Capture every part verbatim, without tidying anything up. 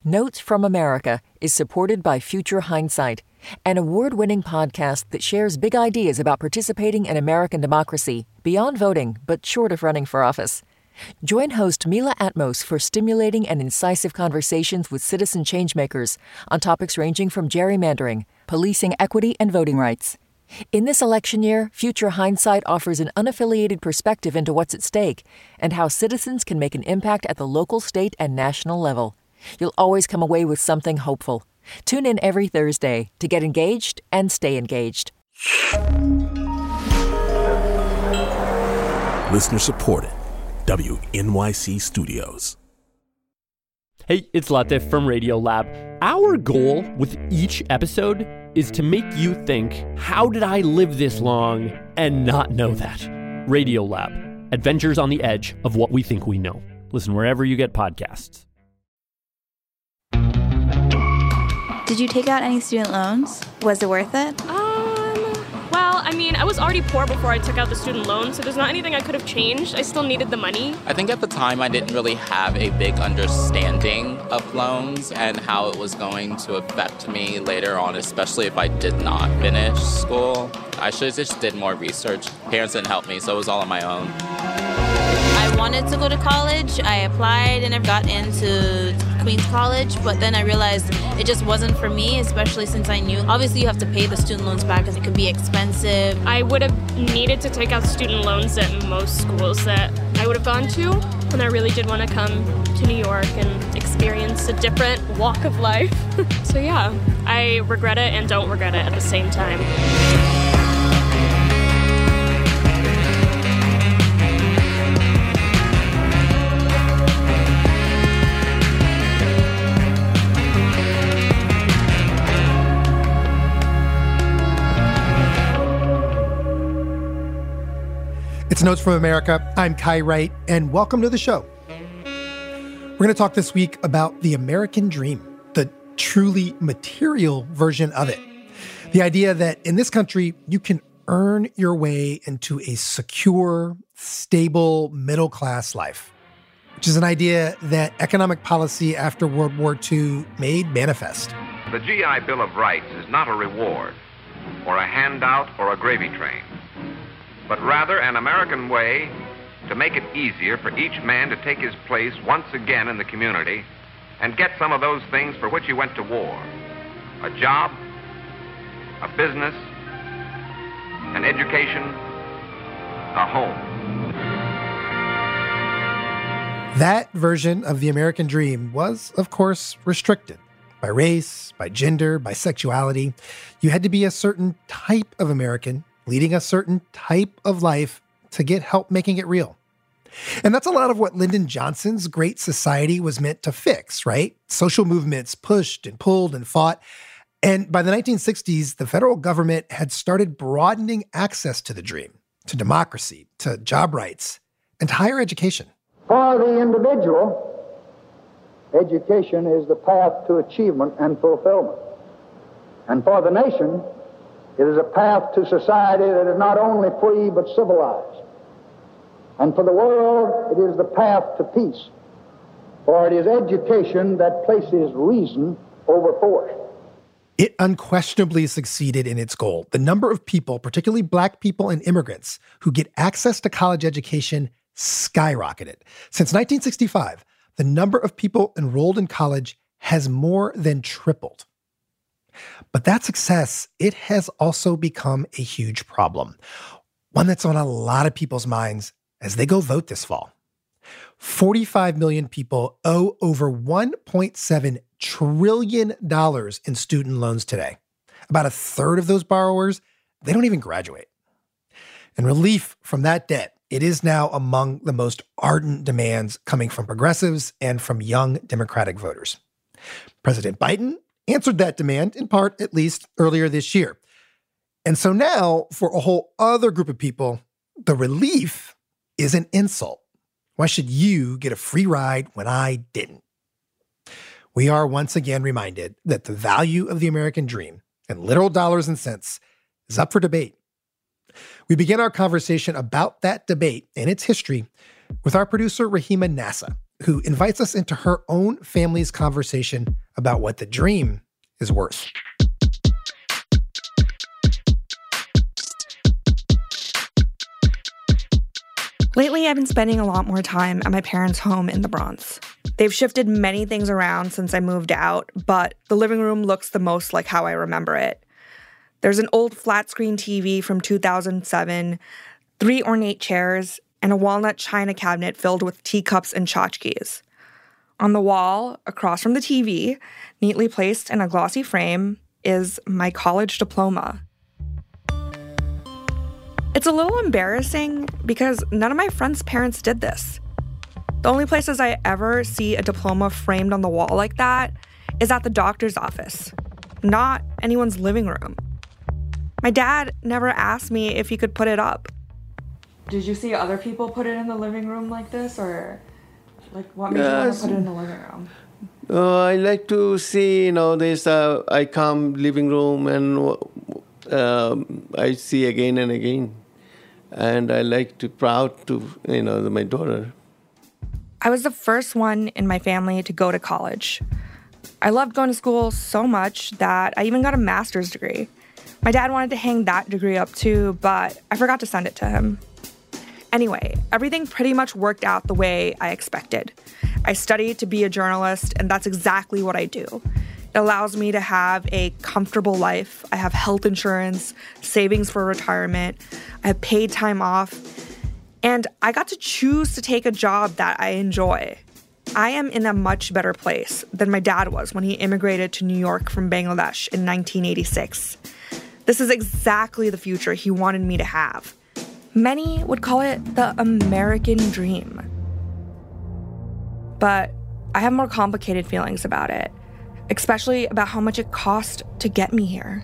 Notes from America is supported by Future Hindsight, an award-winning podcast that shares big ideas about participating in American democracy beyond voting, but short of running for office. Join host Mila Atmos for stimulating and incisive conversations with citizen changemakers on topics ranging from gerrymandering, policing equity, and voting rights. In this election year, Future Hindsight offers an unaffiliated perspective into what's at stake and how citizens can make an impact at the local, state, and national level. You'll always come away with something hopeful. Tune in every Thursday to get engaged and stay engaged. Listener supported. W N Y C Studios. Hey, it's Latif from Radiolab. Our goal with each episode is to make you think, how did I live this long and not know that? Radiolab, adventures on the edge of what we think we know. Listen wherever you get podcasts. Did you take out any student loans? Was it worth it? Um, well, I mean, I was already poor before I took out the student loan, so there's not anything I could have changed. I still needed the money. I think at the time I didn't really have a big understanding of loans and how it was going to affect me later on, especially if I did not finish school. I should have just did more research. Parents didn't help me, so it was all on my own. I wanted to go to college. I applied and I got into Queens College, but then I realized it just wasn't for me, especially since I knew obviously you have to pay the student loans back because it could be expensive. I would have needed to take out student loans at most schools that I would have gone to, and I really did want to come to New York and experience a different walk of life. So yeah, I regret it and don't regret it at the same time. It's Notes from America. I'm Kai Wright, and welcome to the show. We're going to talk this week about the American dream, the truly material version of it. The idea that in this country, you can earn your way into a secure, stable, middle-class life, which is an idea that economic policy after World War Two made manifest. The G I Bill of Rights is not a reward or a handout or a gravy train, but rather an American way to make it easier for each man to take his place once again in the community and get some of those things for which he went to war. A job, a business, an education, a home. That version of the American dream was, of course, restricted by race, by gender, by sexuality. You had to be a certain type of American, leading a certain type of life to get help making it real. And that's a lot of what Lyndon Johnson's Great Society was meant to fix, right? Social movements pushed and pulled and fought. And by the nineteen sixties, the federal government had started broadening access to the dream, to democracy, to job rights, and to higher education. For the individual, education is the path to achievement and fulfillment. And for the nation, it is a path to society that is not only free but civilized. And for the world, it is the path to peace. For it is education that places reason over force. It unquestionably succeeded in its goal. The number of people, particularly Black people and immigrants, who get access to college education skyrocketed. Since nineteen sixty-five, the number of people enrolled in college has more than tripled. But that success, it has also become a huge problem, one that's on a lot of people's minds as they go vote this fall. forty-five million people owe over one point seven trillion dollars in student loans today. About a third of those borrowers, they don't even graduate. And relief from that debt, it is now among the most ardent demands coming from progressives and from young Democratic voters. President Biden answered that demand, in part at least, earlier this year. And so now, for a whole other group of people, the relief is an insult. Why should you get a free ride when I didn't? We are once again reminded that the value of the American dream, in literal dollars and cents, is up for debate. We begin our conversation about that debate and its history with our producer, Rahima Nassa, who invites us into her own family's conversation about what the dream is worth. Lately, I've been spending a lot more time at my parents' home in the Bronx. They've shifted many things around since I moved out, but the living room looks the most like how I remember it. There's an old flat-screen T V from two thousand seven, three ornate chairs, and a walnut china cabinet filled with teacups and tchotchkes. On the wall, across from the T V, neatly placed in a glossy frame, is my college diploma. It's a little embarrassing because none of my friends' parents did this. The only places I ever see a diploma framed on the wall like that is at the doctor's office, not anyone's living room. My dad never asked me if he could put it up. Did you see other people put it in the living room like this, or like what made yes. you want to put it in the living room? Uh, I like to see, you know, this, uh, I come living room and uh, I see again and again. And I like to proud to, you know, my daughter. I was the first one in my family to go to college. I loved going to school so much that I even got a master's degree. My dad wanted to hang that degree up too, but I forgot to send it to him. Anyway, everything pretty much worked out the way I expected. I studied to be a journalist, and that's exactly what I do. It allows me to have a comfortable life. I have health insurance, savings for retirement, I have paid time off, and I got to choose to take a job that I enjoy. I am in a much better place than my dad was when he immigrated to New York from Bangladesh in nineteen eighty-six. This is exactly the future he wanted me to have. Many would call it the American dream. But I have more complicated feelings about it, especially about how much it cost to get me here.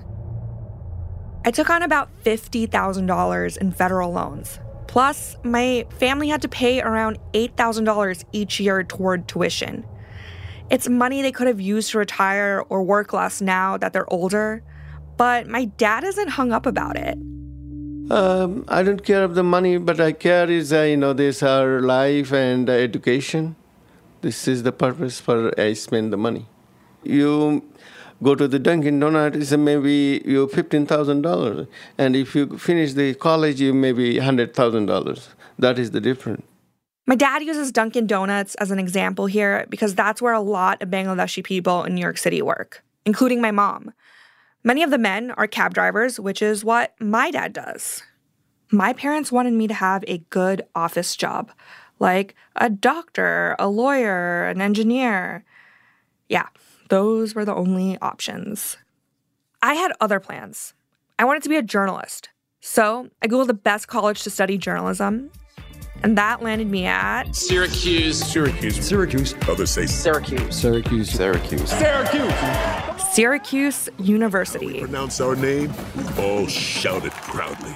I took on about fifty thousand dollars in federal loans. Plus, my family had to pay around eight thousand dollars each year toward tuition. It's money they could have used to retire or work less now that they're older, but my dad isn't hung up about it. Um, I don't care of the money, but I care is, uh, you know, this our life and uh, education. This is the purpose for I spend the money. You go to the Dunkin' Donuts, it's maybe you fifteen thousand dollars. And if you finish the college, you maybe one hundred thousand dollars. That is the difference. My dad uses Dunkin' Donuts as an example here because that's where a lot of Bangladeshi people in New York City work, including my mom. Many of the men are cab drivers, which is what my dad does. My parents wanted me to have a good office job, like a doctor, a lawyer, an engineer. Yeah, those were the only options. I had other plans. I wanted to be a journalist. So I Googled the best college to study journalism, and that landed me at... Syracuse. Syracuse. Syracuse. Others say Syracuse. Syracuse. Syracuse. Syracuse. Syracuse University. When we pronounce our name, we all shout it proudly.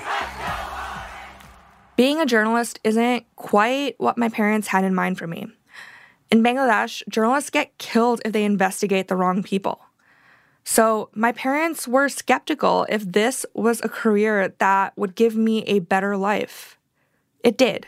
Being a journalist isn't quite what my parents had in mind for me. In Bangladesh, journalists get killed if they investigate the wrong people. So my parents were skeptical if this was a career that would give me a better life. It did.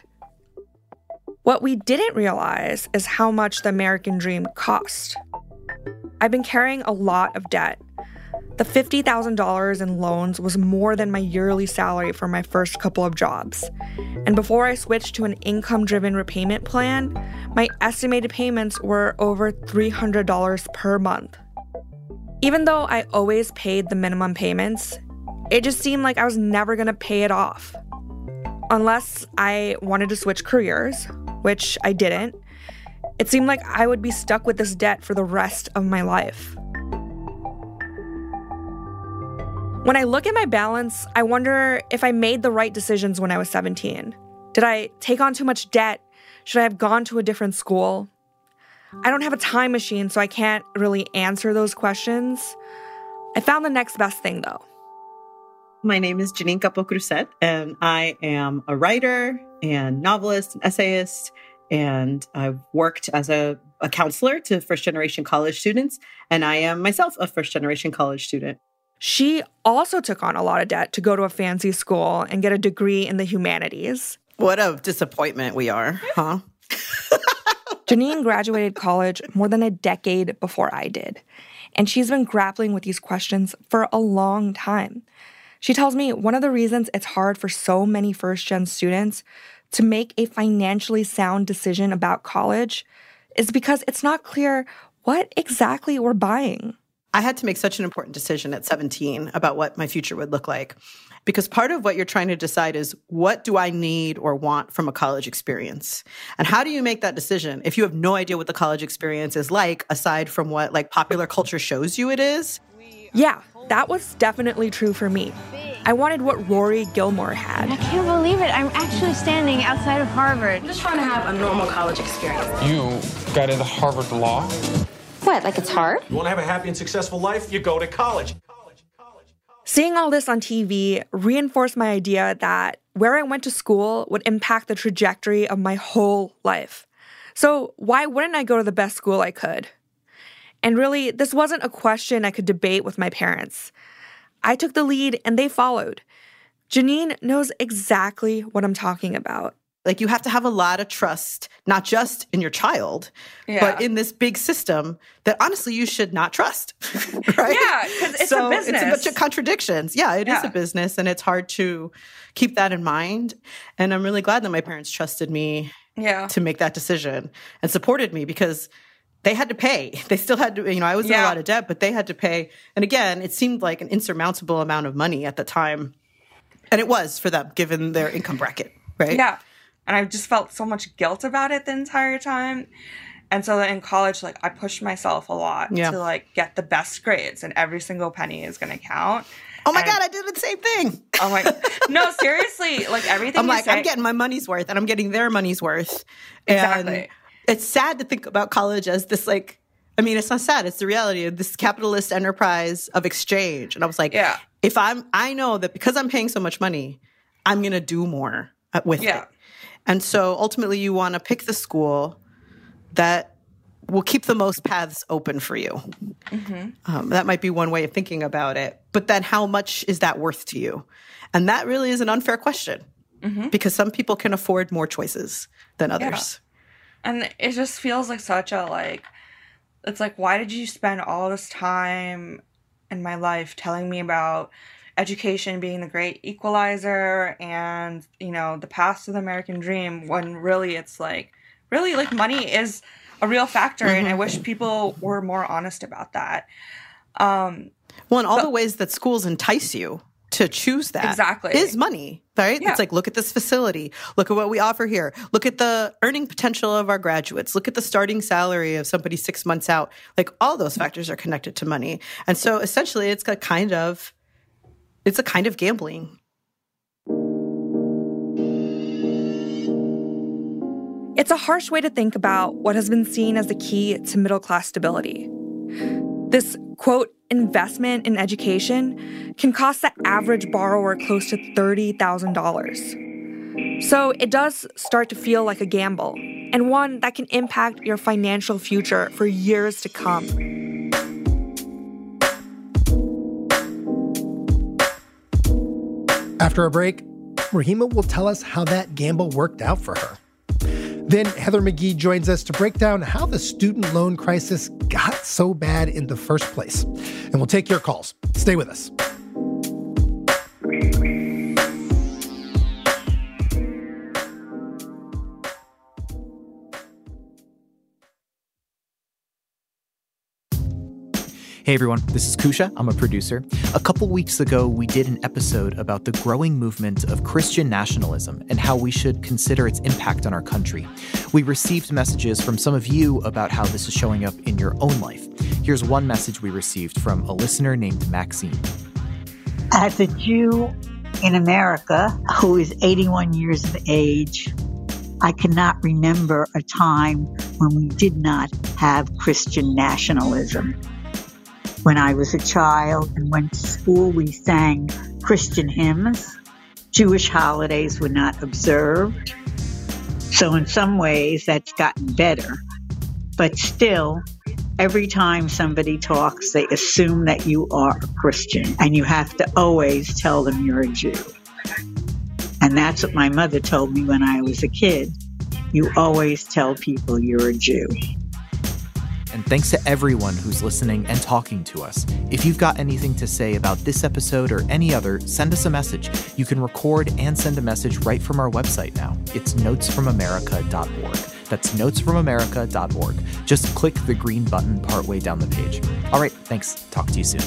What we didn't realize is how much the American dream cost. I've been carrying a lot of debt. The fifty thousand dollars in loans was more than my yearly salary for my first couple of jobs. And before I switched to an income-driven repayment plan, my estimated payments were over three hundred dollars per month. Even though I always paid the minimum payments, it just seemed like I was never going to pay it off. Unless I wanted to switch careers, which I didn't, it seemed like I would be stuck with this debt for the rest of my life. When I look at my balance, I wonder if I made the right decisions when I was seventeen. Did I take on too much debt? Should I have gone to a different school? I don't have a time machine, so I can't really answer those questions. I found the next best thing, though. My name is Janine Capocruset, and I am a writer and novelist and essayist, and I've worked as a, a counselor to first-generation college students, and I am myself a first-generation college student. She also took on a lot of debt to go to a fancy school and get a degree in the humanities. What a disappointment we are, huh? Janine graduated college more than a decade before I did, and she's been grappling with these questions for a long time. She tells me one of the reasons it's hard for so many first-gen students to make a financially sound decision about college is because it's not clear what exactly we're buying. I had to make such an important decision at seventeen about what my future would look like. Because part of what you're trying to decide is, what do I need or want from a college experience? And how do you make that decision if you have no idea what the college experience is like, aside from what like popular culture shows you it is? Yeah, that was definitely true for me. I wanted what Rory Gilmore had. I can't believe it. I'm actually standing outside of Harvard. I'm just trying to have a normal college experience. You got into Harvard Law? What, like it's hard? You want to have a happy and successful life? You go to college. Seeing all this on T V reinforced my idea that where I went to school would impact the trajectory of my whole life. So why wouldn't I go to the best school I could? And really, this wasn't a question I could debate with my parents. I took the lead and they followed. Janine knows exactly what I'm talking about. Like, you have to have a lot of trust, not just in your child, yeah. but in this big system that honestly you should not trust, right? Yeah, because it's so a business. It's a bunch of contradictions. Yeah, it yeah. is a business, and it's hard to keep that in mind. And I'm really glad that my parents trusted me yeah. to make that decision and supported me, because they had to pay. They still had to, you know, I was yeah. in a lot of debt, but they had to pay. And again, it seemed like an insurmountable amount of money at the time. And it was for them, given their income bracket, right? Yeah. And I just felt so much guilt about it the entire time. And so in college, like, I pushed myself a lot yeah. to, like, get the best grades, and every single penny is going to count. Oh, my and, God, I did the same thing. Oh, my No, seriously. Like, everything I'm you like, say, I'm getting my money's worth, and I'm getting their money's worth. Exactly. And it's sad to think about college as this, like, I mean, it's not sad. It's the reality of this capitalist enterprise of exchange. And I was like, yeah. if I'm, I know that because I'm paying so much money, I'm going to do more with yeah. it. And so ultimately you want to pick the school that will keep the most paths open for you. Mm-hmm. Um, that might be one way of thinking about it. But then how much is that worth to you? And that really is an unfair question, mm-hmm. because some people can afford more choices than others. Yeah. And it just feels like such a, like, it's like, why did you spend all this time in my life telling me about education being the great equalizer and, you know, the path to the American dream, when really it's like, really, like, money is a real factor. Mm-hmm. And I wish people were more honest about that. Um, well, and all but, the ways that schools entice you to choose that exactly. is money, right? Yeah. It's like, look at this facility. Look at what we offer here. Look at the earning potential of our graduates. Look at the starting salary of somebody six months out. Like, all those factors are connected to money. And so essentially it's a kind of, it's a kind of gambling. It's a harsh way to think about what has been seen as the key to middle-class stability. This, quote, investment in education can cost the average borrower close to thirty thousand dollars. So it does start to feel like a gamble, and one that can impact your financial future for years to come. After a break, Rahima will tell us how that gamble worked out for her. Then Heather McGhee joins us to break down how the student loan crisis got so bad in the first place. And we'll take your calls. Stay with us. Hey everyone, this is Kusha. I'm a producer. A couple weeks ago, we did an episode about the growing movement of Christian nationalism and how we should consider its impact on our country. We received messages from some of you about how this is showing up in your own life. Here's one message we received from a listener named Maxine. As a Jew in America who is eighty-one years of age, I cannot remember a time when we did not have Christian nationalism. When I was a child and went to school, we sang Christian hymns. Jewish holidays were not observed. So in some ways, that's gotten better. But still, every time somebody talks, they assume that you are a Christian, and you have to always tell them you're a Jew. And that's what my mother told me when I was a kid. you always tell people you're a Jew. And thanks to everyone who's listening and talking to us. If you've got anything to say about this episode or any other, send us a message. You can record and send a message right from our website now. It's notes from america dot org. That's notes from america dot org. Just click the green button partway down the page. All right, thanks. Talk to you soon.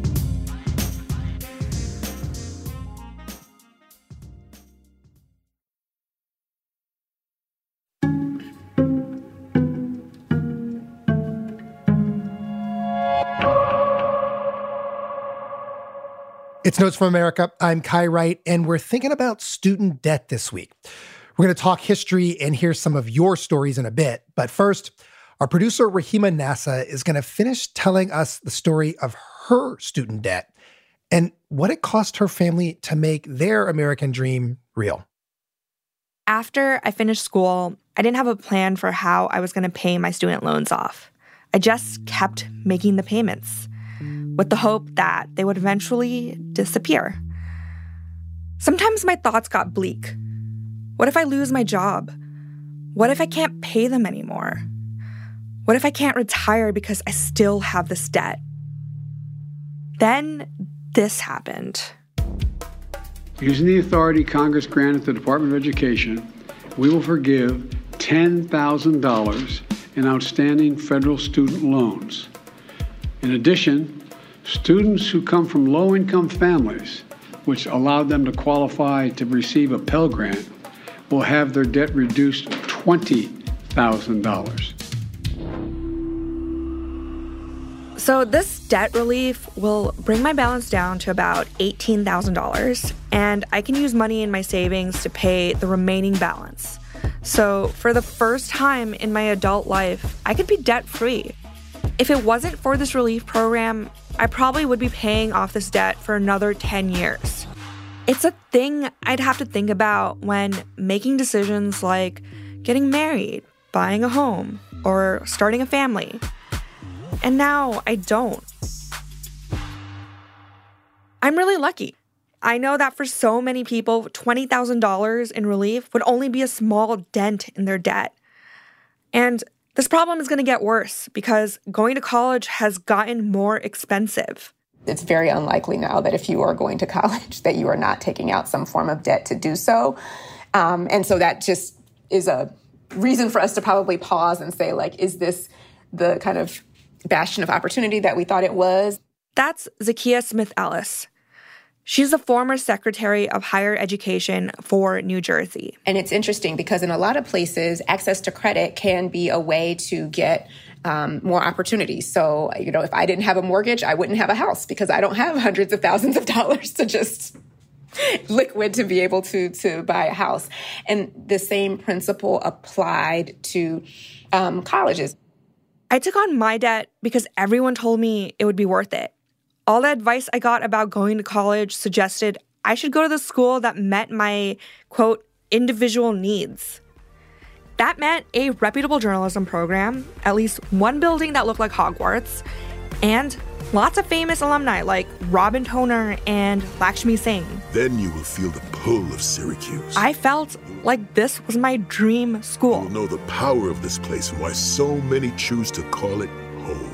It's Notes from America. I'm Kai Wright, and we're thinking about student debt this week. We're going to talk history and hear some of your stories in a bit. But first, our producer, Rahima Nassa, is going to finish telling us the story of her student debt and what it cost her family to make their American dream real. After I finished school, I didn't have a plan for how I was going to pay my student loans off. I just kept making the payments, with the hope that they would eventually disappear. Sometimes my thoughts got bleak. What if I lose my job? What if I can't pay them anymore? What if I can't retire because I still have this debt? Then this happened. Using the authority Congress granted the Department of Education, we will forgive ten thousand dollars in outstanding federal student loans. In addition, students who come from low-income families, which allowed them to qualify to receive a Pell Grant, will have their debt reduced twenty thousand dollars. So this debt relief will bring my balance down to about eighteen thousand dollars, and I can use money in my savings to pay the remaining balance. So for the first time in my adult life, I could be debt-free. If it wasn't for this relief program, I probably would be paying off this debt for another ten years. It's a thing I'd have to think about when making decisions like getting married, buying a home, or starting a family. And now I don't. I'm really lucky. I know that for so many people, twenty thousand dollars in relief would only be a small dent in their debt. And this problem is going to get worse because going to college has gotten more expensive. It's very unlikely now that if you are going to college that you are not taking out some form of debt to do so. Um, and so that just is a reason for us to probably pause and say, like, is this the kind of bastion of opportunity that we thought it was? That's Zakiya Smith-Ellis. She's the former Secretary of Higher Education for New Jersey. And it's interesting because in a lot of places, access to credit can be a way to get um, more opportunities. So, you know, if I didn't have a mortgage, I wouldn't have a house because I don't have hundreds of thousands of dollars to just liquid to be able to, to buy a house. And the same principle applied to um, colleges. I took on my debt because everyone told me it would be worth it. All the advice I got about going to college suggested I should go to the school that met my, quote, individual needs. That meant a reputable journalism program, at least one building that looked like Hogwarts, and lots of famous alumni like Robin Toner and Lakshmi Singh. Then you will feel the pull of Syracuse. I felt like this was my dream school. You'll know the power of this place and why so many choose to call it home.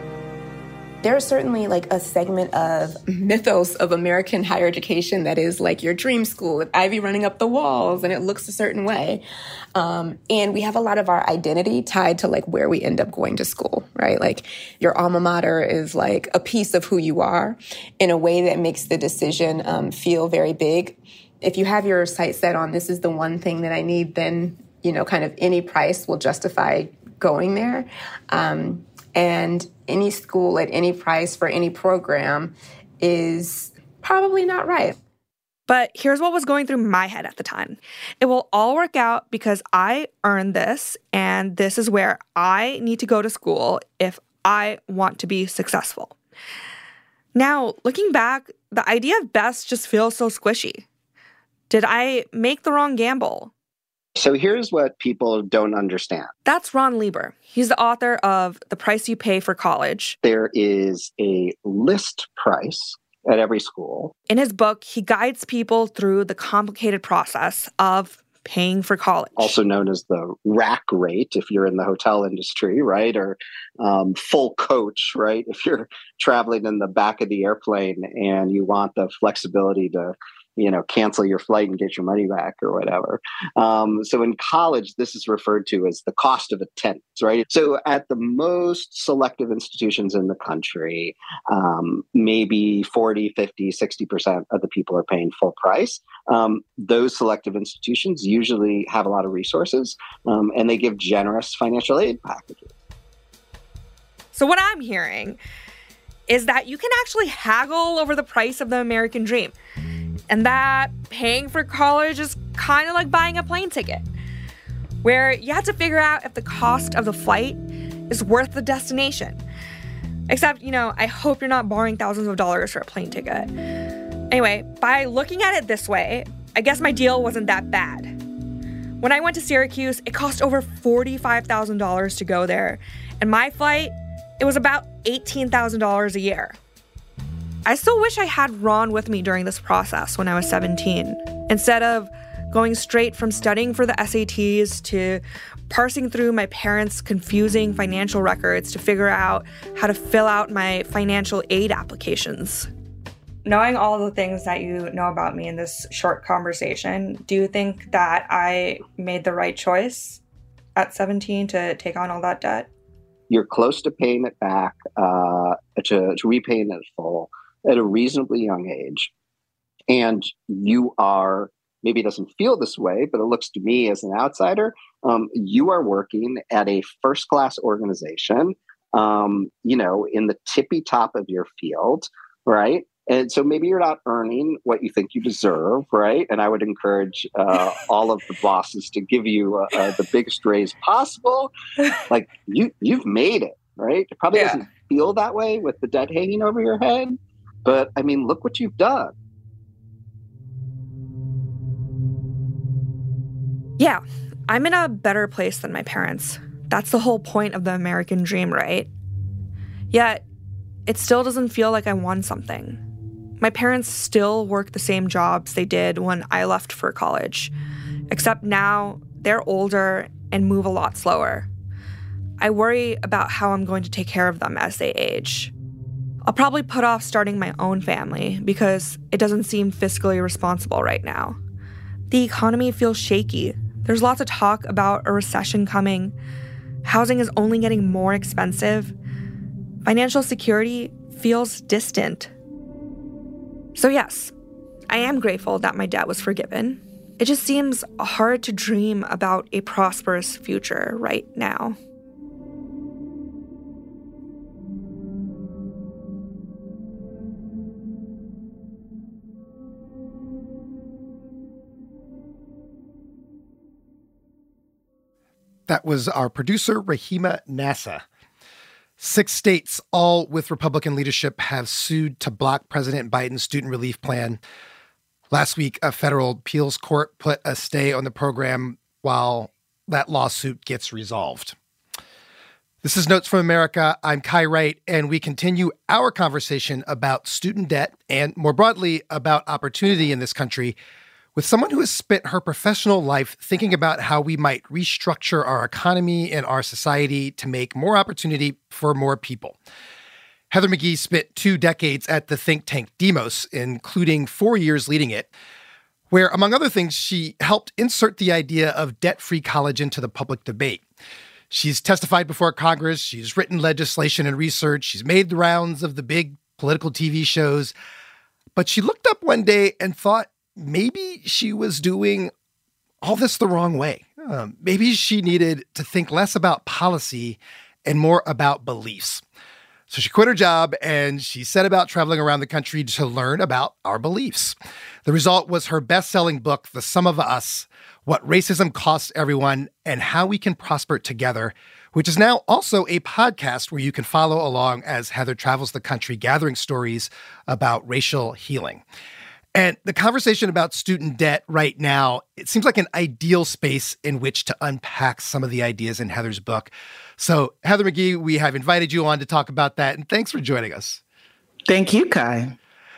There's certainly like a segment of mythos of American higher education that is like your dream school with Ivy running up the walls and it looks a certain way. Um, and we have a lot of our identity tied to like where we end up going to school, right? Like your alma mater is like a piece of who you are in a way that makes the decision um, feel very big. If you have your sights set on this is the one thing that I need, then, you know, kind of any price will justify going there. Um, and any school at any price for any program is probably not right. But here's what was going through my head at the time. It will all work out because I earned this, and this is where I need to go to school if I want to be successful. Now, looking back, the idea of best just feels so squishy. Did I make the wrong gamble? So here's what people don't understand. That's Ron Lieber. He's the author of The Price You Pay for College. There is a list price at every school. In his book, he guides people through the complicated process of paying for college. Also known as the rack rate if you're in the hotel industry, right? Or um, full coach, right? If you're traveling in the back of the airplane and you want the flexibility to, you know, cancel your flight and get your money back or whatever. Um, so in college, this is referred to as the cost of attendance, right? So at the most selective institutions in the country, um, maybe forty, fifty, sixty percent of the people are paying full price. Um, those selective institutions usually have a lot of resources, um, and they give generous financial aid packages. So what I'm hearing is that you can actually haggle over the price of the American dream. And that paying for college is kind of like buying a plane ticket, where you have to figure out if the cost of the flight is worth the destination. Except, you know, I hope you're not borrowing thousands of dollars for a plane ticket. Anyway, by looking at it this way, I guess my deal wasn't that bad. When I went to Syracuse, it cost over forty-five thousand dollars to go there. And my flight, it was about eighteen thousand dollars a year. I still wish I had Ron with me during this process when I was seventeen, instead of going straight from studying for the S A Ts to parsing through my parents' confusing financial records to figure out how to fill out my financial aid applications. Knowing all the things that you know about me in this short conversation, do you think that I made the right choice at seventeen to take on all that debt? You're close to paying it back, uh, to, to repaying it full at a reasonably young age. And you are, maybe it doesn't feel this way, but it looks to me as an outsider, um, you are working at a first-class organization, um, you know, in the tippy top of your field, right? And so maybe you're not earning what you think you deserve, right? And I would encourage uh, all of the bosses to give you uh, uh, the biggest raise possible. Like, you, you've made it, right? It probably yeah. doesn't feel that way with the debt hanging over your head. But, I mean, look what you've done. Yeah, I'm in a better place than my parents. That's the whole point of the American dream, right? Yet, it still doesn't feel like I won something. My parents still work the same jobs they did when I left for college, except now they're older and move a lot slower. I worry about how I'm going to take care of them as they age. I'll probably put off starting my own family because it doesn't seem fiscally responsible right now. The economy feels shaky. There's lots of talk about a recession coming. Housing is only getting more expensive. Financial security feels distant. So yes, I am grateful that my debt was forgiven. It just seems hard to dream about a prosperous future right now. That was our producer, Rahima Nassa. Six states, all with Republican leadership, have sued to block President Biden's student relief plan. Last week, a federal appeals court put a stay on the program while that lawsuit gets resolved. This is Notes from America. I'm Kai Wright, and we continue our conversation about student debt and, more broadly, about opportunity in this country with someone who has spent her professional life thinking about how we might restructure our economy and our society to make more opportunity for more people. Heather McGhee spent two decades at the think tank Demos, including four years leading it, where, among other things, she helped insert the idea of debt-free college into the public debate. She's testified before Congress, she's written legislation and research, she's made the rounds of the big political T V shows, but she looked up one day and thought, maybe she was doing all this the wrong way. Um, maybe she needed to think less about policy and more about beliefs. So she quit her job and she set about traveling around the country to learn about our beliefs. The result was her best-selling book, The Sum of Us, What Racism Costs Everyone and How We Can Prosper Together, which is now also a podcast where you can follow along as Heather travels the country gathering stories about racial healing. And the conversation about student debt right now, it seems like an ideal space in which to unpack some of the ideas in Heather's book. So, Heather McGhee, we have invited you on to talk about that, and thanks for joining us. Thank you, Kai.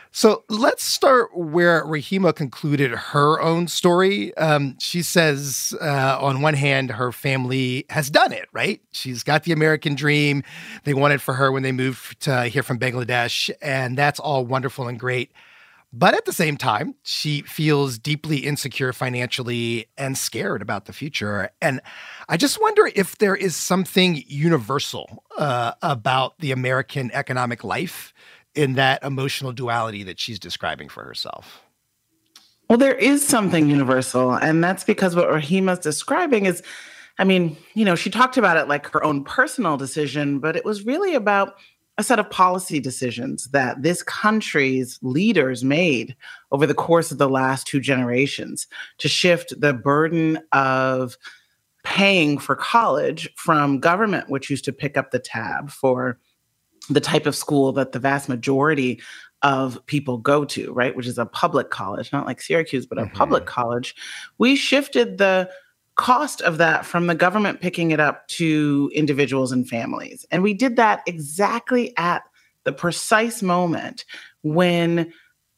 So let's start where Rahima concluded her own story. Um, she says, uh, on one hand, her family has done it, right? She's got the American dream. They wanted for her when they moved to here from Bangladesh, and that's all wonderful and great. But at the same time, she feels deeply insecure financially and scared about the future. And I just wonder if there is something universal uh, about the American economic life in that emotional duality that she's describing for herself. Well, there is something universal, and that's because what Rahima's describing is, I mean, you know, she talked about it like her own personal decision, but it was really about a set of policy decisions that this country's leaders made over the course of the last two generations to shift the burden of paying for college from government, which used to pick up the tab for the type of school that the vast majority of people go to, right? Which is a public college, not like Syracuse, but a mm-hmm. public college. We shifted the cost of that from the government picking it up to individuals and families. And we did that exactly at the precise moment when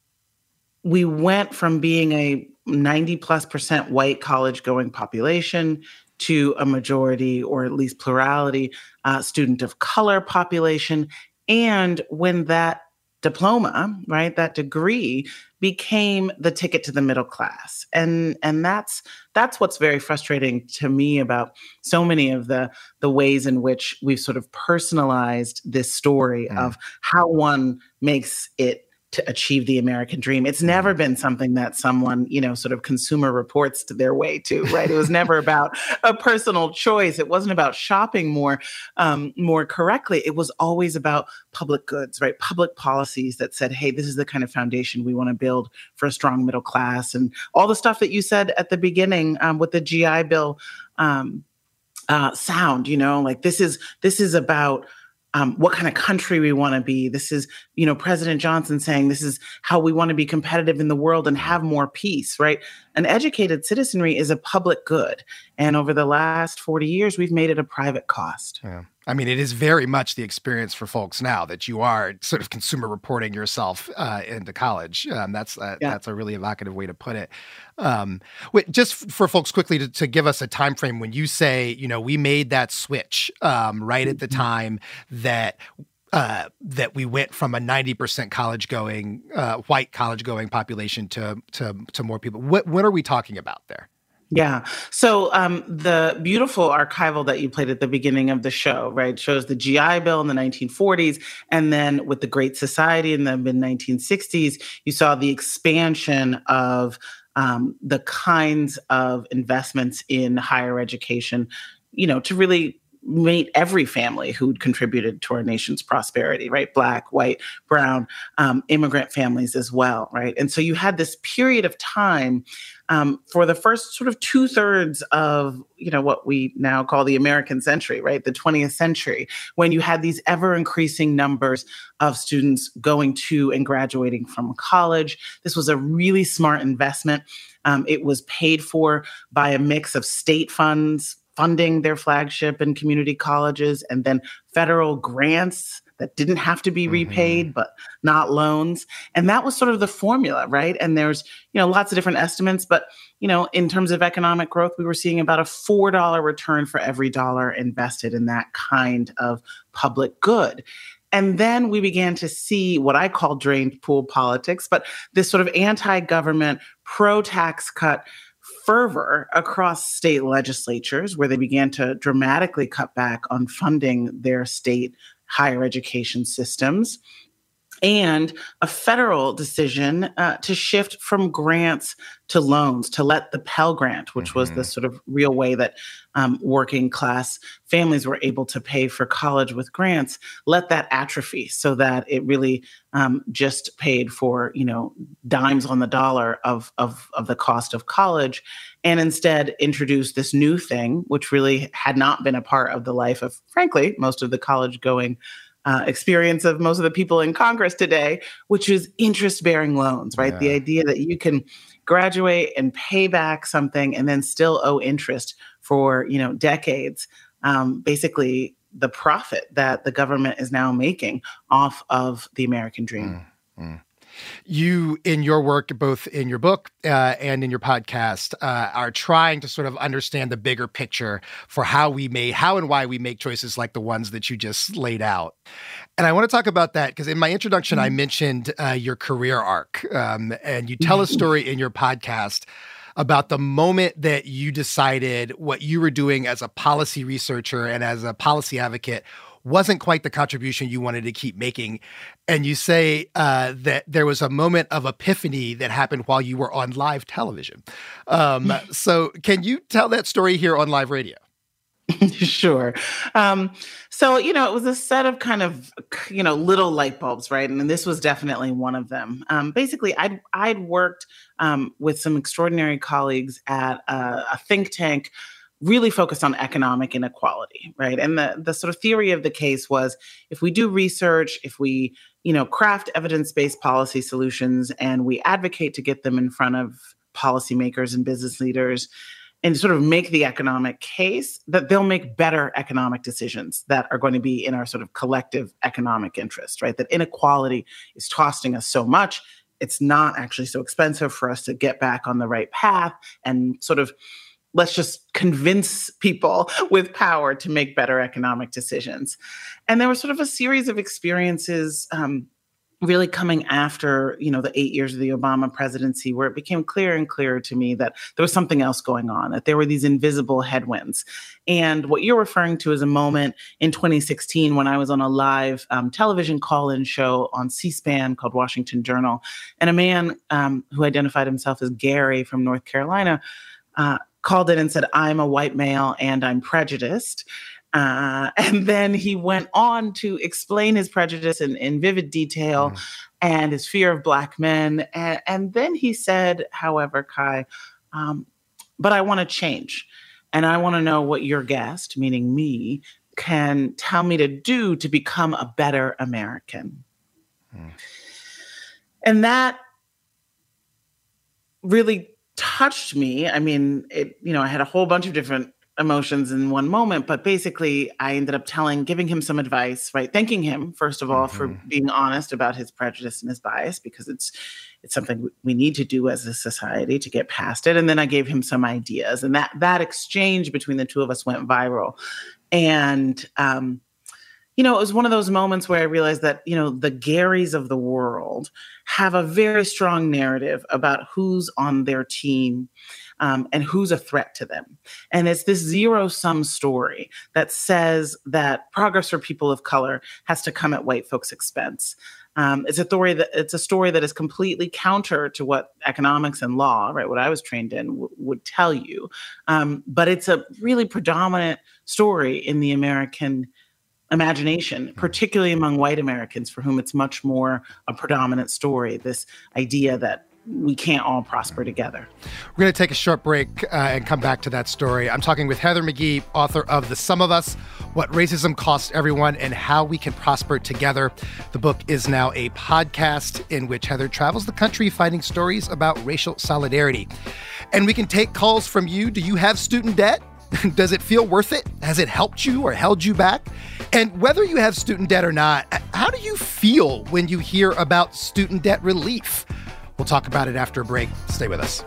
we went from being a ninety plus percent white college going population to a majority, or at least plurality, uh, student of color population. And when that diploma, right, that degree became the ticket to the middle class. And and that's that's what's very frustrating to me about so many of the, the ways in which we've sort of personalized this story mm. of how one makes it to achieve the American dream. It's never been something that someone, you know, sort of consumer reports to their way to, right? It was never about a personal choice. It wasn't about shopping more, um, more correctly. It was always about public goods, right? Public policies that said, hey, this is the kind of foundation we want to build for a strong middle class. And all the stuff that you said at the beginning um, with the G I Bill um, uh, sound, you know, like this is, this is about Um, what kind of country we want to be. This is, you know, President Johnson saying this is how we want to be competitive in the world and have more peace, right? An educated citizenry is a public good. And over the last forty years, we've made it a private cost. Yeah. I mean, it is very much the experience for folks now that you are sort of consumer reporting yourself uh, into college. Um, that's uh, yeah. that's a really evocative way to put it. Um, wait, just for folks quickly to, to give us a time frame when you say, you know, we made that switch um, right at the time that uh, that we went from a ninety percent college going, uh, white college going population to to to more people. What what are we talking about there? Yeah. So um, the beautiful archival that you played at the beginning of the show, right, shows the G I Bill in the nineteen forties. And then with the Great Society in the mid nineteen sixties, you saw the expansion of um, the kinds of investments in higher education, you know, to really meet every family who'd contributed to our nation's prosperity, right? Black, white, brown, um, immigrant families as well, right? And so you had this period of time um, for the first sort of two thirds of, you know, what we now call the American century, right? The twentieth century, when you had these ever increasing numbers of students going to and graduating from college. This was a really smart investment. Um, it was paid for by a mix of state funds, funding their flagship and community colleges, and then federal grants that didn't have to be repaid, mm-hmm. but not loans. And that was sort of the formula, right? And there's, you know, lots of different estimates, but, you know, in terms of economic growth, we were seeing about a four dollar return for every dollar invested in that kind of public good. And then we began to see what I call drained pool politics, but this sort of anti-government, pro-tax cut fervor across state legislatures, where they began to dramatically cut back on funding their state higher education systems, and a federal decision uh, to shift from grants to loans, to let the Pell Grant, which mm-hmm. was the sort of real way that um, working class families were able to pay for college with grants, let that atrophy so that it really um, just paid for, you know, dimes on the dollar of, of, of the cost of college, and instead introduced this new thing, which really had not been a part of the life of, frankly, most of the college going Uh, experience of most of the people in Congress today, which is interest-bearing loans, right? Yeah. The idea that you can graduate and pay back something and then still owe interest for, you know, decades. Um, basically, the profit that the government is now making off of the American dream. Mm, mm. You, in your work, both in your book uh, and in your podcast, uh, are trying to sort of understand the bigger picture for how we make, how and why we make choices like the ones that you just laid out. And I want to talk about that because in my introduction, I mentioned uh, your career arc, um, and you tell a story in your podcast about the moment that you decided what you were doing as a policy researcher and as a policy advocate wasn't quite the contribution you wanted to keep making. And you say uh, that there was a moment of epiphany that happened while you were on live television. Um, so can you tell that story here on live radio? Sure. Um, so, you know, it was a set of kind of, you know, little light bulbs, right? And this was definitely one of them. Um, basically, I'd, I'd worked um, with some extraordinary colleagues at a, a think tank really focused on economic inequality, right? And the, the sort of theory of the case was if we do research, if we, you know, craft evidence-based policy solutions and we advocate to get them in front of policymakers and business leaders and sort of make the economic case, that they'll make better economic decisions that are going to be in our sort of collective economic interest, right? That inequality is costing us so much. It's not actually so expensive for us to get back on the right path and sort of let's just convince people with power to make better economic decisions. And there was sort of a series of experiences um, really coming after, you know, the eight years of the Obama presidency, where it became clearer and clearer to me that there was something else going on, that there were these invisible headwinds. And what you're referring to is a moment in twenty sixteen when I was on a live um, television call-in show on C-SPAN called Washington Journal. And a man um, who identified himself as Gary from North Carolina uh, called in and said, I'm a white male and I'm prejudiced. Uh, and then he went on to explain his prejudice in, in vivid detail mm. and his fear of Black men. And, and then he said, however, Kai, um, but I want to change. And I want to know what your guest, meaning me, can tell me to do to become a better American. Mm. And that really touched me. I mean, it, you know, I had a whole bunch of different emotions in one moment, but basically I ended up telling, giving him some advice, right? Thanking him, first of all, mm-hmm. for being honest about his prejudice and his bias, because it's, it's something we need to do as a society to get past it. And then I gave him some ideas, and that, that exchange between the two of us went viral. And, um, you know, it was one of those moments where I realized that, you know, the Garys of the world have a very strong narrative about who's on their team um, and who's a threat to them. And it's this zero-sum story that says that progress for people of color has to come at white folks' expense. Um, it's a story that it's a story that is completely counter to what economics and law, right, what I was trained in, w- would tell you. Um, but it's a really predominant story in the American imagination, particularly among white Americans for whom it's much more a predominant story, this idea that we can't all prosper together. We're going to take a short break uh, and come back to that story. I'm talking with Heather McGhee, author of The Sum of Us, What Racism Costs Everyone and How We Can Prosper Together. The book is now a podcast in which Heather travels the country finding stories about racial solidarity. And we can take calls from you. Do you have student debt? Does it feel worth it? Has it helped you or held you back? And whether you have student debt or not, how do you feel when you hear about student debt relief? We'll talk about it after a break. Stay with us.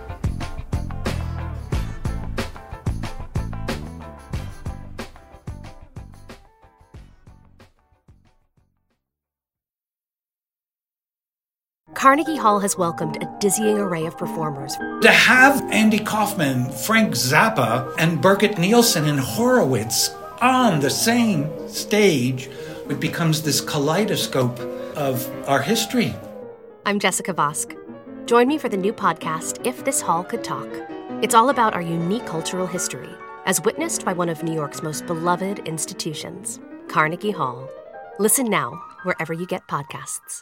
Carnegie Hall has welcomed a dizzying array of performers. To have Andy Kaufman, Frank Zappa, and Birgit Nielsen and Horowitz on the same stage, it becomes this kaleidoscope of our history. I'm Jessica Vosk. Join me for the new podcast, If This Hall Could Talk. It's all about our unique cultural history, as witnessed by one of New York's most beloved institutions, Carnegie Hall. Listen now, wherever you get podcasts.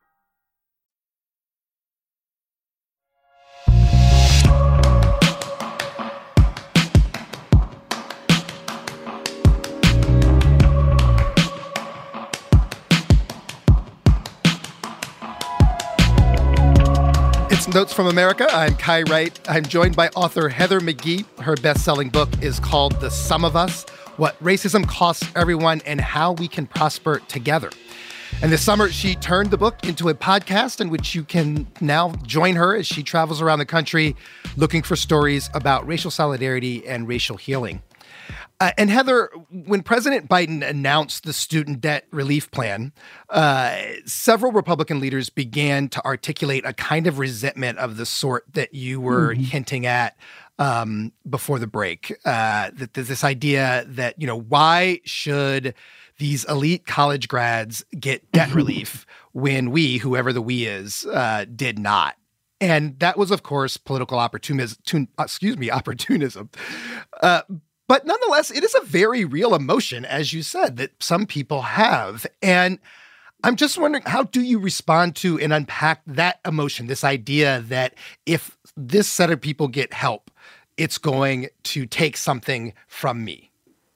It's Notes from America. I'm Kai Wright. I'm joined by author Heather McGhee. Her best-selling book is called The Sum of Us, What Racism Costs Everyone and How We Can Prosper Together. And this summer, she turned the book into a podcast in which you can now join her as she travels around the country looking for stories about racial solidarity and racial healing. Uh, and Heather, when President Biden announced the student debt relief plan, uh, several Republican leaders began to articulate a kind of resentment of the sort that you were mm-hmm. hinting at um, before the break. Uh, that there's this idea that, you know, why should these elite college grads get debt relief when we, whoever the we is, uh, did not? And that was, of course, political opportunism. Excuse me, opportunism. Uh, But nonetheless, it is a very real emotion, as you said, that some people have. And I'm just wondering, how do you respond to and unpack that emotion, this idea that if this set of people get help, it's going to take something from me?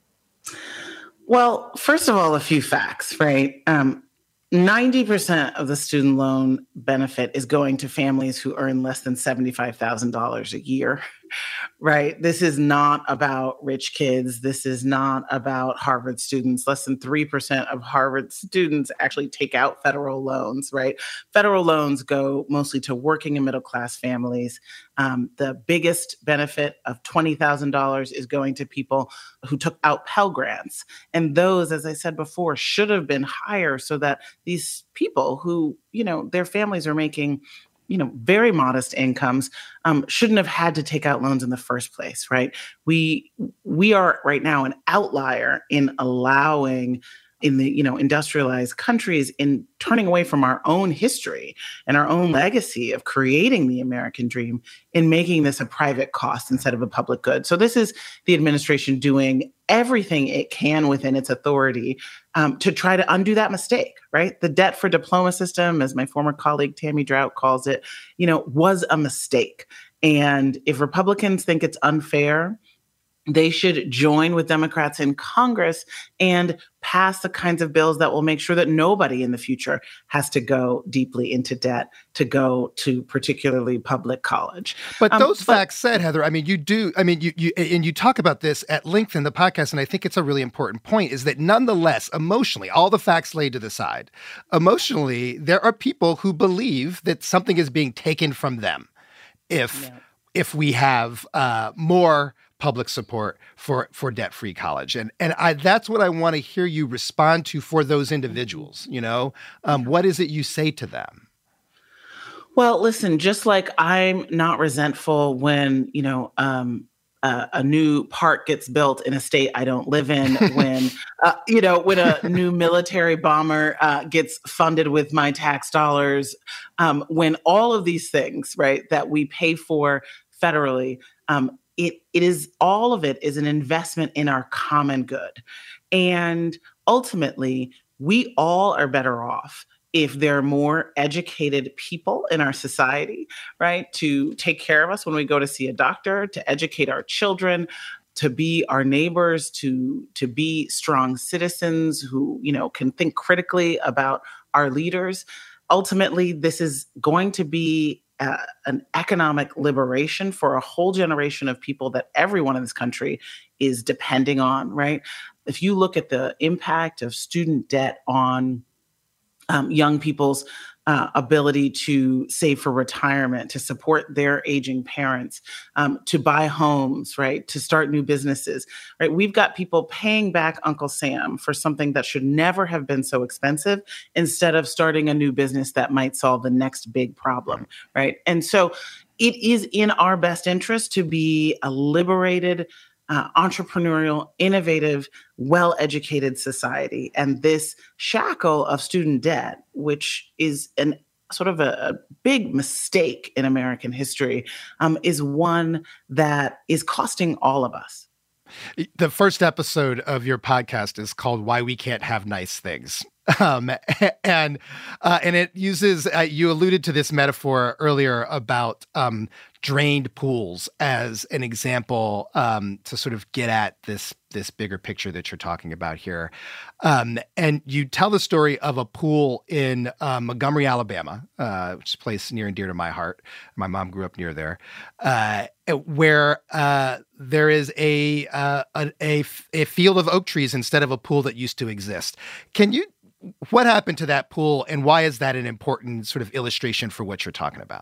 Well, first of all, a few facts, right? Um, ninety percent of the student loan benefit is going to families who earn less than seventy-five thousand dollars a year, right? This is not about rich kids. This is not about Harvard students. Less than three percent of Harvard students actually take out federal loans, right? Federal loans go mostly to working and middle-class families. Um, the biggest benefit of twenty thousand dollars is going to people who took out Pell Grants. And those, as I said before, should have been higher so that these people who, you know, their families are making, you know, very modest incomes, um, shouldn't have had to take out loans in the first place, right? We we are right now an outlier in allowing in the, you know, industrialized countries in turning away from our own history and our own legacy of creating the American dream in making this a private cost instead of a public good. So this is the administration doing everything it can within its authority um, to try to undo that mistake, right? The debt for diploma system, as my former colleague Tammy Drought calls it, you know, was a mistake. And if Republicans think it's unfair, they should join with Democrats in Congress and pass the kinds of bills that will make sure that nobody in the future has to go deeply into debt to go to particularly public college. But um, those but, facts said, Heather, I mean, you do, I mean, you, you, and you talk about this at length in the podcast, and I think it's a really important point, is that nonetheless, emotionally, all the facts laid to the side, emotionally, there are people who believe that something is being taken from them if, yeah. if we have uh, more public support for, for debt-free college. And and I, that's what I want to hear you respond to for those individuals, you know? Um, what is it you say to them? Well, listen, just like I'm not resentful when, you know, um, uh, a new park gets built in a state I don't live in, when, uh, you know, when a new military bomber uh, gets funded with my tax dollars, um, when all of these things, right, that we pay for federally, um, It it is all of it is an investment in our common good. And ultimately, we all are better off if there are more educated people in our society, right, to take care of us when we go to see a doctor, to educate our children, to be our neighbors, to to be strong citizens who, you know, can think critically about our leaders. Ultimately, this is going to be Uh, an economic liberation for a whole generation of people that everyone in this country is depending on, right? If you look at the impact of student debt on um, young people's uh, ability to save for retirement, to support their aging parents, um, to buy homes, right, to start new businesses, right? We've got people paying back Uncle Sam for something that should never have been so expensive instead of starting a new business that might solve the next big problem, right? And so it is in our best interest to be a liberated, Uh, entrepreneurial, innovative, well-educated society. And this shackle of student debt, which is an sort of a, a big mistake in American history, um, is one that is costing all of us. The first episode of your podcast is called Why We Can't Have Nice Things. Um, and uh, and it uses, uh, you alluded to this metaphor earlier about um, drained pools as an example um, to sort of get at this this bigger picture that you're talking about here. Um, and you tell the story of a pool in uh, Montgomery, Alabama, uh, which is a place near and dear to my heart. My mom grew up near there, uh, where uh, there is a, uh, a, a, a field of oak trees instead of a pool that used to exist. Can you what happened to that pool, and why is that an important sort of illustration for what you're talking about?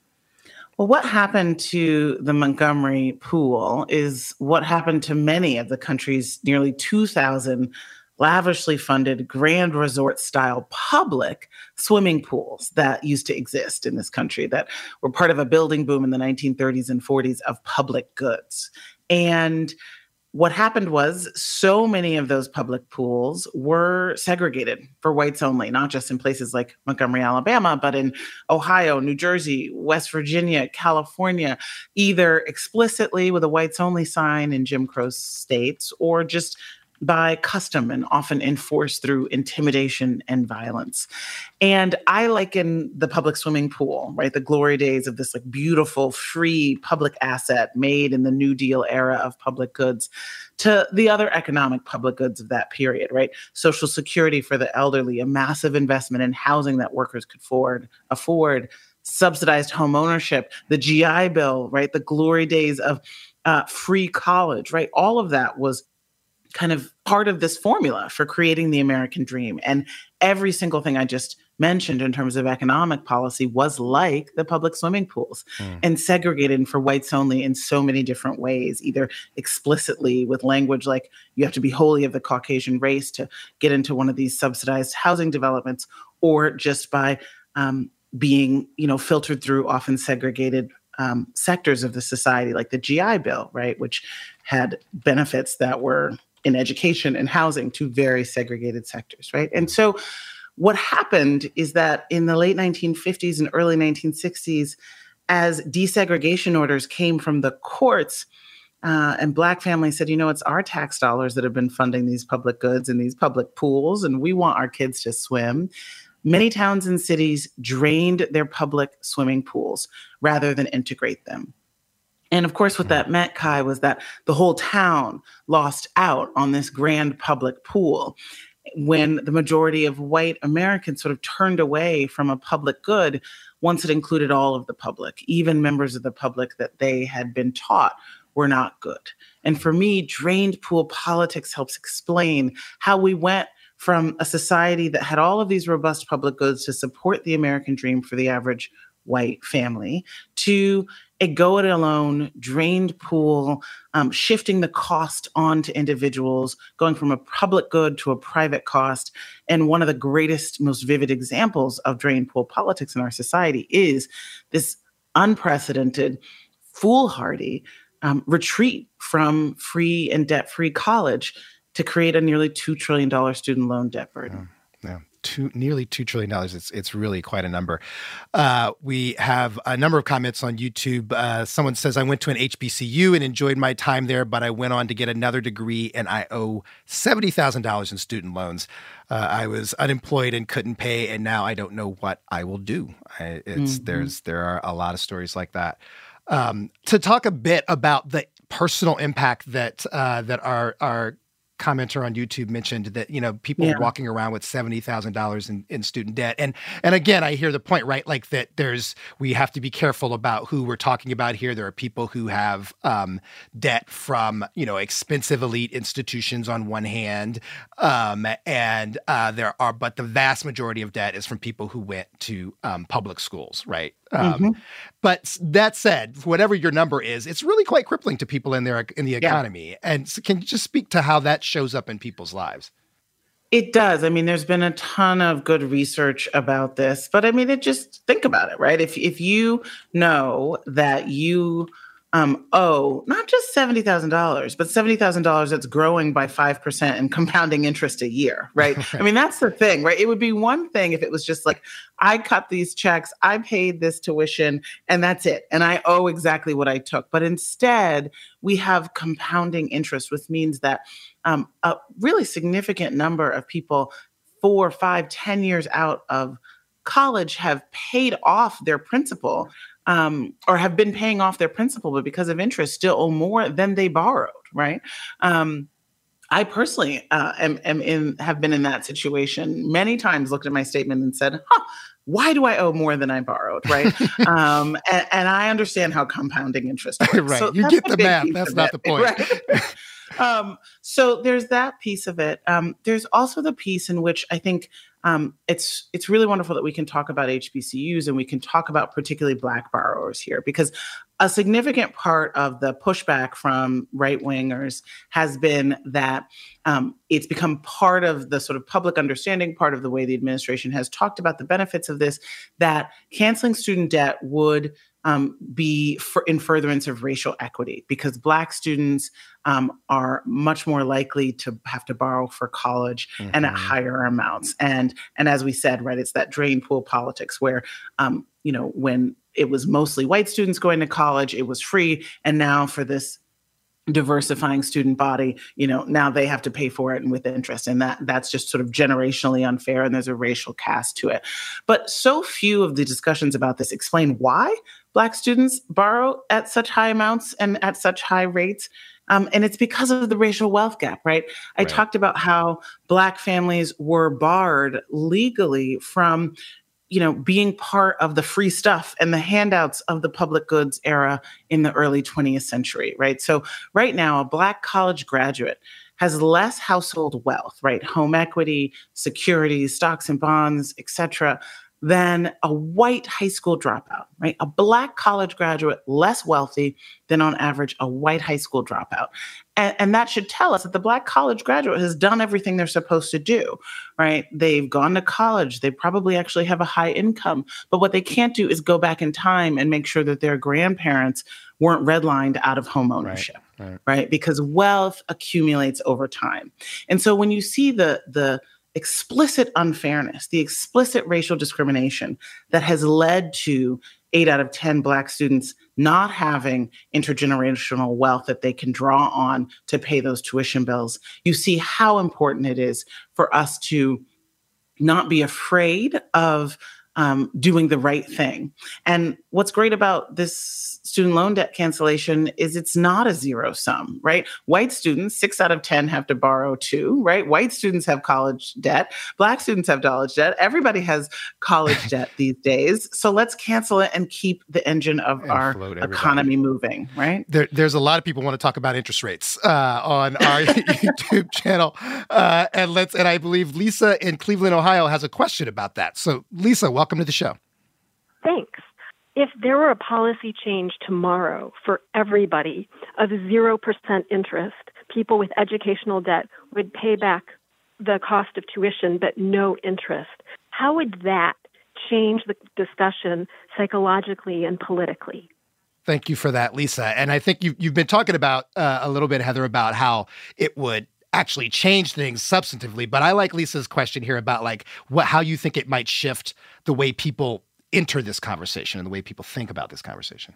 Well, what happened to the Montgomery pool is what happened to many of the country's nearly two thousand lavishly funded grand resort-style public swimming pools that used to exist in this country that were part of a building boom in the nineteen thirties and forties of public goods. And what happened was so many of those public pools were segregated for whites only, not just in places like Montgomery, Alabama, but in Ohio, New Jersey, West Virginia, California, either explicitly with a whites only sign in Jim Crow states or just by custom and often enforced through intimidation and violence. And I liken the public swimming pool, right, the glory days of this like beautiful, free public asset made in the New Deal era of public goods, to the other economic public goods of that period, right? Social Security for the elderly, a massive investment in housing that workers could afford, afford, subsidized home ownership, the G I Bill, right, the glory days of uh, free college, right? All of that was kind of part of this formula for creating the American dream. And every single thing I just mentioned in terms of economic policy was like the public swimming pools mm. and segregated for whites only in so many different ways, either explicitly with language like you have to be wholly of the Caucasian race to get into one of these subsidized housing developments, or just by um, being, you know, filtered through often segregated um, sectors of the society, like the G I Bill, right, which had benefits that were in education and housing to very segregated sectors, right? And so what happened is that in the late nineteen fifties and early nineteen sixties, as desegregation orders came from the courts, uh, and Black families said, you know, it's our tax dollars that have been funding these public goods and these public pools, and we want our kids to swim. Many towns and cities drained their public swimming pools rather than integrate them. And of course, what that meant, Kai, was that the whole town lost out on this grand public pool when the majority of white Americans sort of turned away from a public good once it included all of the public, even members of the public that they had been taught were not good. And for me, drained pool politics helps explain how we went from a society that had all of these robust public goods to support the American dream for the average white family to a go-it-alone, drained pool, um, shifting the cost onto individuals, going from a public good to a private cost. And one of the greatest, most vivid examples of drained pool politics in our society is this unprecedented, foolhardy um, retreat from free and debt-free college to create a nearly two trillion dollars student loan debt burden. Yeah. yeah. Two, nearly two trillion dollars. It's it's really quite a number. Uh, we have a number of comments on YouTube. Uh, someone says, I went to an H B C U and enjoyed my time there, but I went on to get another degree and I owe seventy thousand dollars in student loans. Uh, I was unemployed and couldn't pay, and now I don't know what I will do. I, it's mm-hmm. there's There are a lot of stories like that. Um, to talk a bit about the personal impact that uh, that our our commenter on YouTube mentioned, that, you know, people yeah. walking around with seventy thousand dollars in, in student debt. And, and again, I hear the point, right? Like that there's, we have to be careful about who we're talking about here. There are people who have um, debt from, you know, expensive elite institutions on one hand. Um, and uh, there are, but the vast majority of debt is from people who went to um, public schools, right? Um, mm-hmm. But that said, whatever your number is, it's really quite crippling to people in their in the economy. Yeah. And so can you just speak to how that shows up in people's lives? It does. I mean, there's been a ton of good research about this, but I mean, it just think about it, right? If if you know that you um, owe not just seventy thousand dollars, but seventy thousand dollars that's growing by five percent and compounding interest a year, right? I mean, that's the thing, right? It would be one thing if it was just like, I cut these checks, I paid this tuition, and that's it. And I owe exactly what I took. But instead, we have compounding interest, which means that um, a really significant number of people, four, five, ten years out of college, have paid off their principal. Um, or have been paying off their principal, but because of interest still owe more than they borrowed, right? Um, I personally uh, am, am in, have been in that situation many times, looked at my statement and said, huh, why do I owe more than I borrowed, right? um, and, and I understand how compounding interest works. Right, So you get the math, that's not it, the point. Right? um, so there's that piece of it. Um, there's also the piece in which I think um, it's it's really wonderful that we can talk about H B C Us and we can talk about particularly Black borrowers here, because a significant part of the pushback from right-wingers has been that um, it's become part of the sort of public understanding, part of the way the administration has talked about the benefits of this, that canceling student debt would um, be for, in furtherance of racial equity, because Black students um, are much more likely to have to borrow for college mm-hmm. and at higher amounts. And, and as we said, right, it's that drain pool politics where, um, you know, when it was mostly white students going to college, it was free. And now for this diversifying student body, you know, now they have to pay for it and with interest. And that that's just sort of generationally unfair. And there's a racial cast to it. But so few of the discussions about this explain why Black students borrow at such high amounts and at such high rates. Um, and it's because of the racial wealth gap, right? I right. talked about how Black families were barred legally from you know, being part of the free stuff and the handouts of the public goods era in the early twentieth century, right? So right now, a Black college graduate has less household wealth, right? Home equity, securities, stocks and bonds, et cetera, than a white high school dropout, right? A Black college graduate less wealthy than on average a white high school dropout. And, and that should tell us that the Black college graduate has done everything they're supposed to do, right? They've gone to college. They probably actually have a high income. But what they can't do is go back in time and make sure that their grandparents weren't redlined out of home ownership, right? right. right? Because wealth accumulates over time. And so when you see the the explicit unfairness, the explicit racial discrimination that has led to eight out of ten Black students not having intergenerational wealth that they can draw on to pay those tuition bills, you see how important it is for us to not be afraid of um, doing the right thing. And what's great about this student loan debt cancellation is it's not a zero sum, right? White students, six out of ten have to borrow too, right? White students have college debt. Black students have college debt. Everybody has college debt these days. So let's cancel it and keep the engine of and our economy moving, right? There, there's a lot of people want to talk about interest rates uh, on our YouTube channel. Uh, and let's, and I believe Lisa in Cleveland, Ohio has a question about that. So Lisa, welcome to the show. Thanks. If there were a policy change tomorrow for everybody of zero percent interest, people with educational debt would pay back the cost of tuition, but no interest. How would that change the discussion psychologically and politically? Thank you for that, Lisa. And I think you've, you've been talking about uh, a little bit, Heather, about how it would actually change things substantively. But I like Lisa's question here about like what, how you think it might shift the way people enter this conversation and the way people think about this conversation.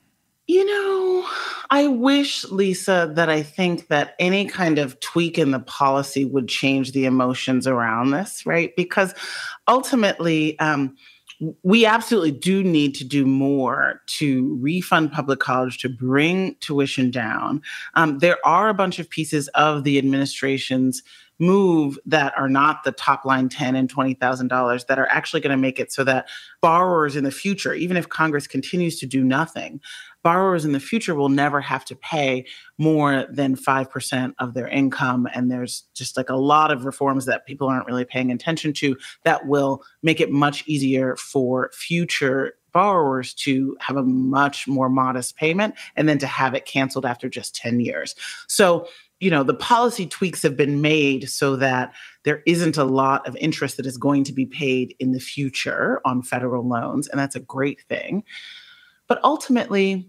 You know, I wish, Lisa, that I think that any kind of tweak in the policy would change the emotions around this, right? Because ultimately, um, we absolutely do need to do more to refund public college, to bring tuition down. Um, there are a bunch of pieces of the administration's move that are not the top line ten and twenty thousand dollars that are actually going to make it so that borrowers in the future, even if Congress continues to do nothing, borrowers in the future will never have to pay more than five percent of their income. And there's just like a lot of reforms that people aren't really paying attention to that will make it much easier for future borrowers to have a much more modest payment and then to have it canceled after just ten years. So, you know, the policy tweaks have been made so that there isn't a lot of interest that is going to be paid in the future on federal loans. And that's a great thing. But ultimately,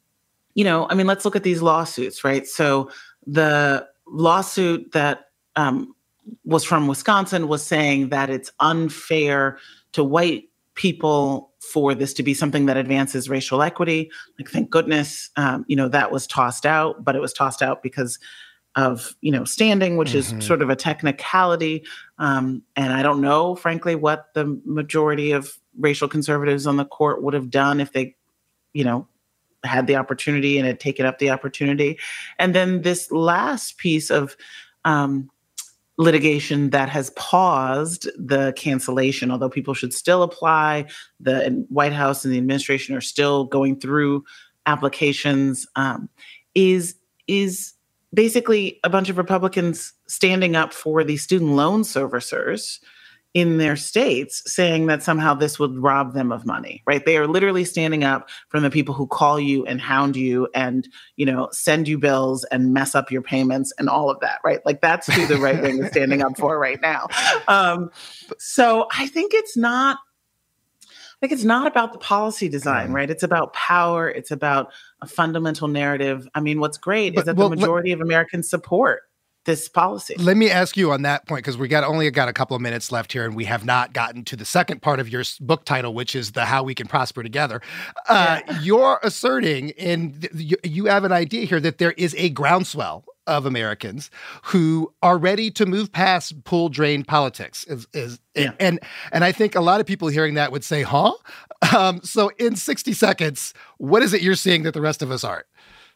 you know, I mean, let's look at these lawsuits, right? So the lawsuit that um, was from Wisconsin was saying that it's unfair to white people for this to be something that advances racial equity. Like, thank goodness, um, you know, that was tossed out, but it was tossed out because of, you know, standing, which mm-hmm. is sort of a technicality. Um, and I don't know, frankly, what the majority of racial conservatives on the court would have done if they, you know, had the opportunity and had taken up the opportunity. And then this last piece of um, litigation that has paused the cancellation, although people should still apply, the White House and the administration are still going through applications, um, is, is basically a bunch of Republicans standing up for the student loan servicers in their states, saying that somehow this would rob them of money, right? They are literally standing up from the people who call you and hound you and, you know, send you bills and mess up your payments and all of that, right? Like that's who the right wing is standing up for right now. Um, so I think it's not, I think it's not about the policy design, right? It's about power. It's about a fundamental narrative. I mean, what's great but, is that well, the majority let, of Americans support this policy. Let me ask you on that point, because we got only got a couple of minutes left here, and we have not gotten to the second part of your book title, which is the How We Can Prosper Together. Uh, yeah. You're asserting, and you, you have an idea here that there is a groundswell of Americans who are ready to move past pull drain politics. Is, is yeah. and and I think a lot of people hearing that would say, "Huh?" Um, so, in sixty seconds, what is it you're seeing that the rest of us aren't?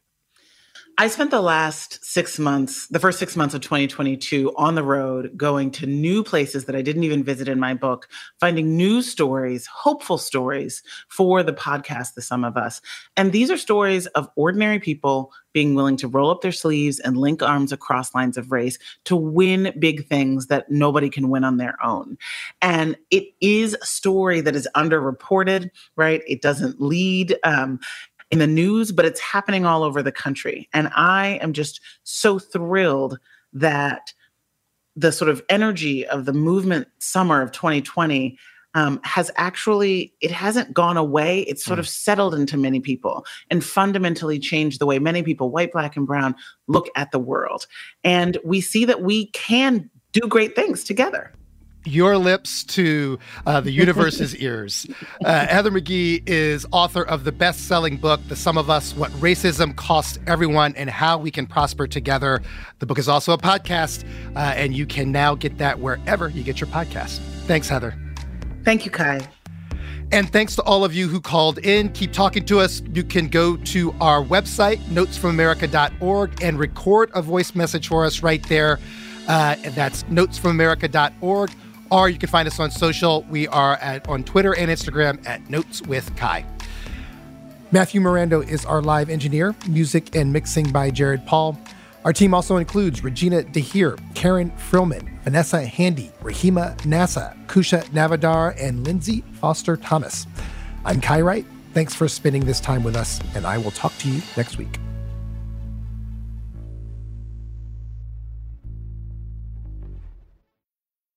I spent the last six months, the first six months of twenty twenty-two on the road, going to new places that I didn't even visit in my book, finding new stories, hopeful stories for the podcast, The Sum of Us. And these are stories of ordinary people being willing to roll up their sleeves and link arms across lines of race to win big things that nobody can win on their own. And it is a story that is underreported, right? It doesn't lead um, in the news, but it's happening all over the country. And I am just so thrilled that the sort of energy of the movement summer of twenty twenty um, has actually, it hasn't gone away. It's sort mm. of settled into many people and fundamentally changed the way many people, white, black, and brown, look at the world. And we see that we can do great things together. Your lips to uh, the universe's ears. Uh, Heather McGhee is author of the best-selling book, The Sum of Us, What Racism Costs Everyone and How We Can Prosper Together. The book is also a podcast, uh, and you can now get that wherever you get your podcasts. Thanks, Heather. Thank you, Kai. And thanks to all of you who called in. Keep talking to us. You can go to our website, notes from america dot org, and record a voice message for us right there. Uh, and that's notes from america dot org. Or you can find us on social. We are at on Twitter and Instagram at Notes with Kai. Matthew Mirando is our live engineer. Music and mixing by Jared Paul. Our team also includes Regina DeHeer, Karen Frillman, Vanessa Handy, Rahima Nassa, Kusha Navadar, and Lindsay Foster Thomas. I'm Kai Wright. Thanks for spending this time with us, and I will talk to you next week.